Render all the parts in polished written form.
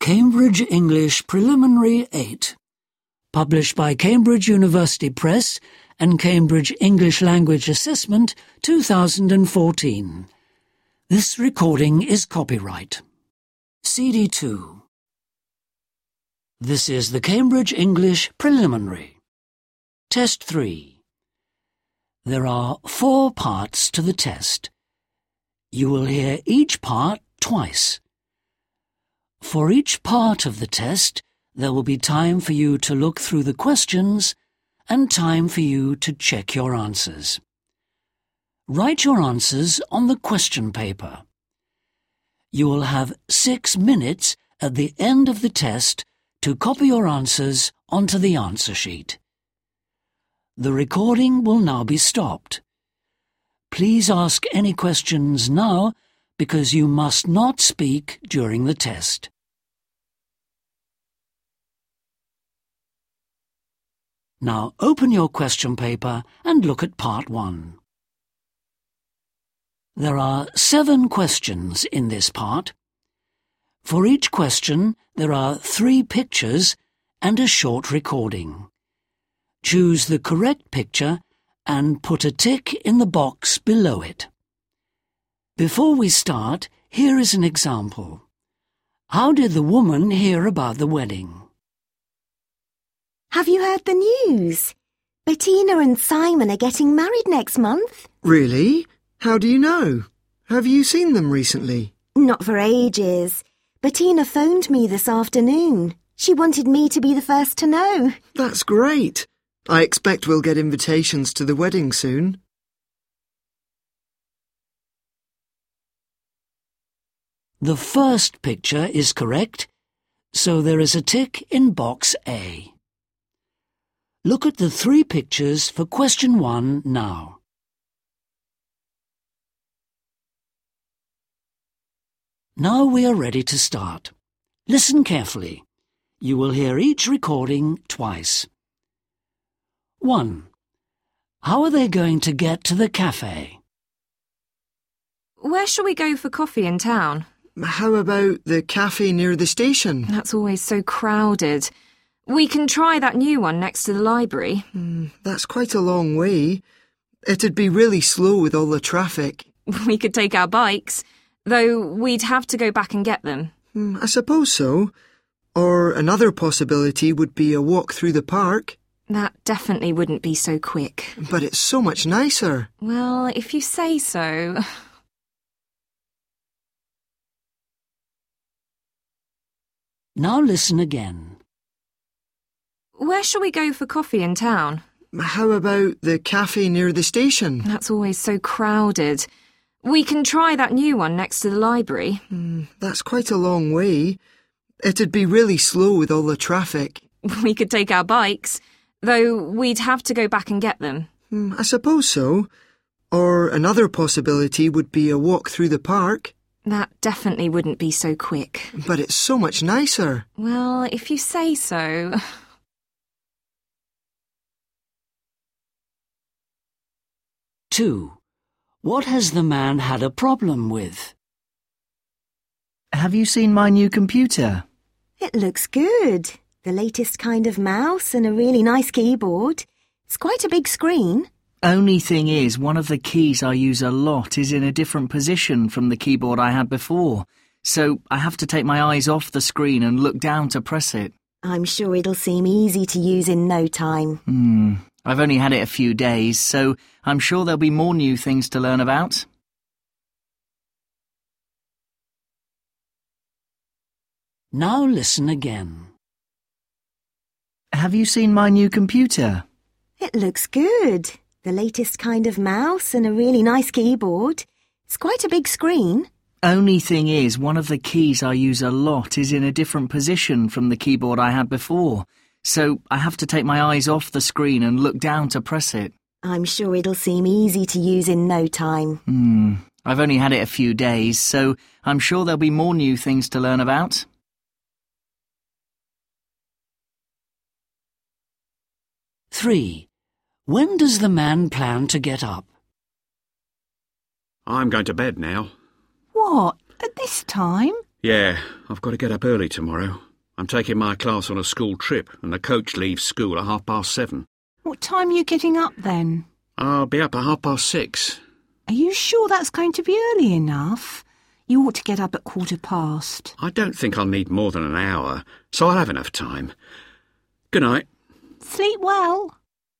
Cambridge English Preliminary 8, published by Cambridge University Press and Cambridge English Language Assessment 2014. This recording is copyright. CD2. This is the Cambridge English Preliminary. Test 3. There are 4 parts to the test. You will hear each part twice. For each part of the test, there will be time for you to look through the questions and time for you to check your answers. Write your answers on the question paper. You will have 6 minutes at the end of the test to copy your answers onto the answer sheet. The recording will now be stopped. Please ask any questions now because you must not speak during the test. Now open your question paper and look at part 1. There are 7 questions in this part. For each question, there are 3 pictures and a short recording. Choose the correct picture and put a tick in the box below it. Before we start, here is an example. How did the woman hear about the wedding? Have you heard the news? Bettina and Simon are getting married next month. Really? How do you know? Have you seen them recently? Not for ages. Bettina phoned me this afternoon. She wanted me to be the first to know. That's great. I expect we'll get invitations to the wedding soon. The first picture is correct, so there is a tick in box A. Look at the 3 pictures for question 1 now. Now we are ready to start. Listen carefully. You will hear each recording twice. 1. How are they going to get to the cafe? Where shall we go for coffee in town? How about the cafe near the station? That's always so crowded. We can try that new one next to the library. That's quite a long way. It'd be really slow with all the traffic. We could take our bikes, though we'd have to go back and get them. I suppose so. Or another possibility would be a walk through the park. That definitely wouldn't be so quick. But it's so much nicer. Well, if you say so. Now listen again. Where shall we go for coffee in town? How about the cafe near the station? That's always so crowded. We can try that new one next to the library. That's quite a long way. It'd be really slow with all the traffic. We could take our bikes, though we'd have to go back and get them. I suppose so. Or another possibility would be a walk through the park. That definitely wouldn't be so quick. But it's so much nicer. Well, if you say so. 2. What has the man had a problem with? Have you seen my new computer? It looks good. The latest kind of mouse and a really nice keyboard. It's quite a big screen. Only thing is, one of the keys I use a lot is in a different position from the keyboard I had before, so I have to take my eyes off the screen and look down to press it. I'm sure it'll seem easy to use in no time. I've only had it a few days, so I'm sure there'll be more new things to learn about. Now listen again. Have you seen my new computer? It looks good. The latest kind of mouse and a really nice keyboard. It's quite a big screen. Only thing is, one of the keys I use a lot is in a different position from the keyboard I had before, so I have to take my eyes off the screen and look down to press it. I'm sure it'll seem easy to use in no time. I've only had it a few days, so I'm sure there'll be more new things to learn about. 3. When does the man plan to get up? I'm going to bed now. What, at this time? Yeah, I've got to get up early tomorrow. I'm taking my class on a school trip, and the coach leaves school at 7:30. What time are you getting up then? I'll be up at 6:30. Are you sure that's going to be early enough? You ought to get up at 7:15. I don't think I'll need more than an hour, so I'll have enough time. Good night. Sleep well.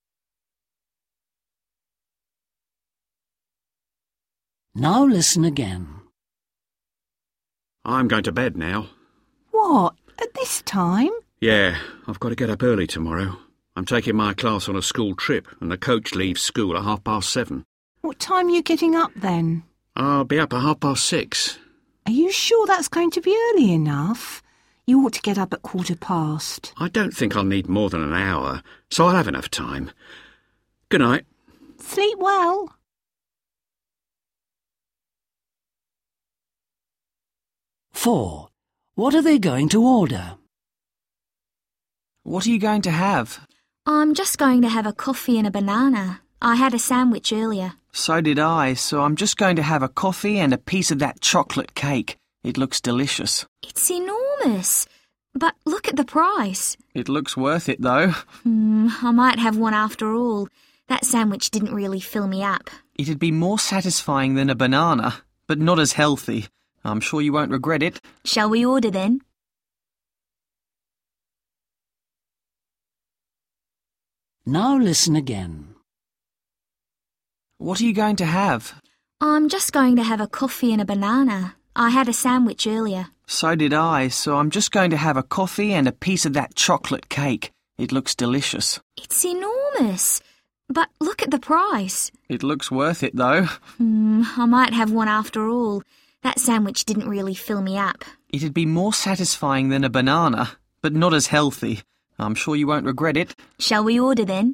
Now listen again. I'm going to bed now. What? At this time? Yeah, I've got to get up early tomorrow. I'm taking my class on a school trip, and the coach leaves school at 7:30. What time are you getting up then? I'll be up at 6:30. Are you sure that's going to be early enough? You ought to get up at 7:15. I don't think I'll need more than an hour, so I'll have enough time. Good night. Sleep well. Four. What are they going to order? What are you going to have? I'm just going to have a coffee and a banana. I had a sandwich earlier. So did I, so I'm just going to have a coffee and a piece of that chocolate cake. It looks delicious. It's enormous. But look at the price. It looks worth it, though. I might have one after all. That sandwich didn't really fill me up. It'd be more satisfying than a banana, but not as healthy. I'm sure you won't regret it. Shall we order then? Now listen again. What are you going to have? I'm just going to have a coffee and a banana. I had a sandwich earlier. So did I, so I'm just going to have a coffee and a piece of that chocolate cake. It looks delicious. It's enormous. But look at the price. It looks worth it, though. I might have one after all. That sandwich didn't really fill me up. It'd be more satisfying than a banana, but not as healthy. I'm sure you won't regret it. Shall we order then?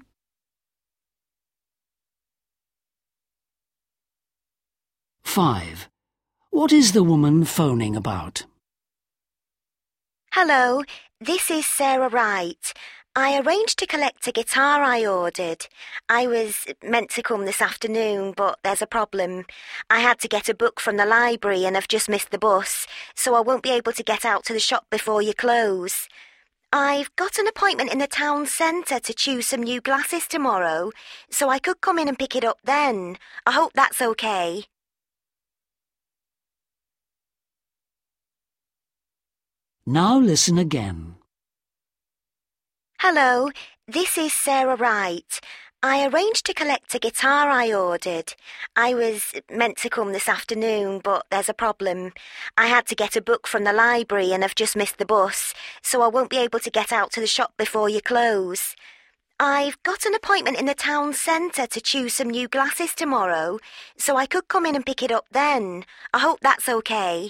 Five. What is the woman phoning about? Hello, this is Sarah Wright. I arranged to collect a guitar I ordered. I was meant to come this afternoon, but there's a problem. I had to get a book from the library and I've just missed the bus, so I won't be able to get out to the shop before you close. I've got an appointment in the town centre to choose some new glasses tomorrow, so I could come in and pick it up then. I hope that's okay. Now listen again. Hello, this is Sarah Wright. I arranged to collect a guitar I ordered. I was meant to come this afternoon, but there's a problem. I had to get a book from the library and I've just missed the bus, so I won't be able to get out to the shop before you close. I've got an appointment in the town centre to choose some new glasses tomorrow, so I could come in and pick it up then. I hope that's okay.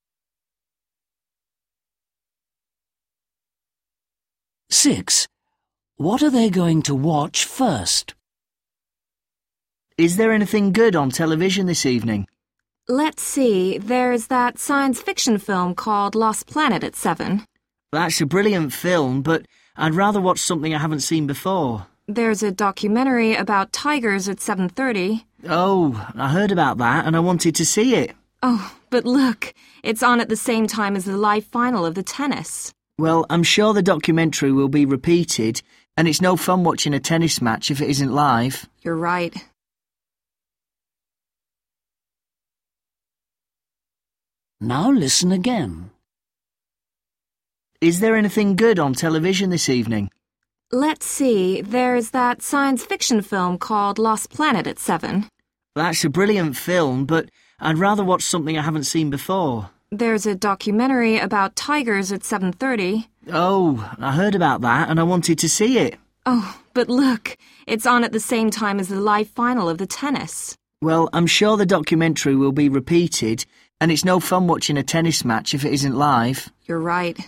Six. What are they going to watch first? Is there anything good on television this evening? Let's see, there's that science fiction film called Lost Planet at 7. That's a brilliant film, but I'd rather watch something I haven't seen before. There's a documentary about tigers at 7:30. Oh, I heard about that and I wanted to see it. Oh, but look, it's on at the same time as the live final of the tennis. Well, I'm sure the documentary will be repeated, and it's no fun watching a tennis match if it isn't live. You're right. Now listen again. Is there anything good on television this evening? Let's see, there's that science fiction film called Lost Planet at 7. That's a brilliant film, but I'd rather watch something I haven't seen before. There's a documentary about tigers at 7:30. Oh, I heard about that and I wanted to see it. Oh, but look, it's on at the same time as the live final of the tennis. Well, I'm sure the documentary will be repeated, and it's no fun watching a tennis match if it isn't live. You're right.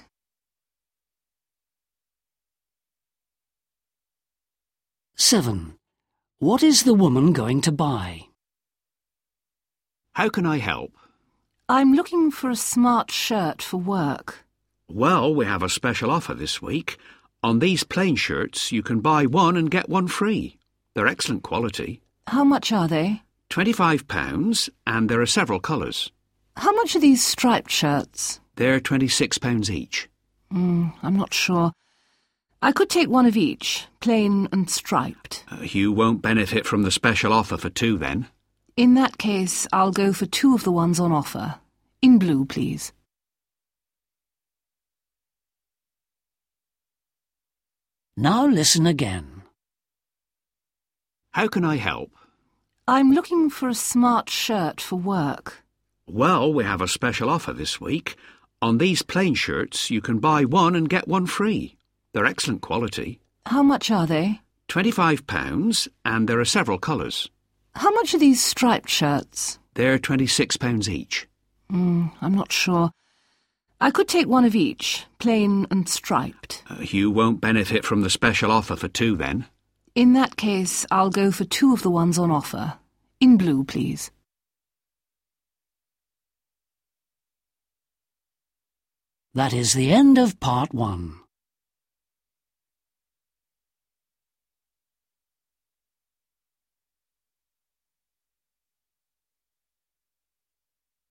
Seven. What is the woman going to buy? How can I help? I'm looking for a smart shirt for work. Well, we have a special offer this week. On these plain shirts, you can buy one and get one free. They're excellent quality. How much are they? £25, and there are several colours. How much are these striped shirts? They're £26 each. I'm not sure. I could take one of each, plain and striped. You won't benefit from the special offer for two, then. In that case, I'll go for two of the ones on offer. In blue, please. Now listen again. How can I help? I'm looking for a smart shirt for work. Well, we have a special offer this week. On these plain shirts, you can buy one and get one free. They're excellent quality. How much are they? £25, and there are several colours. How much are these striped shirts? They're £26 each. I'm not sure. I could take one of each, plain and striped. You won't benefit from the special offer for two, then. In that case, I'll go for two of the ones on offer. In blue, please. That is the end of part 1.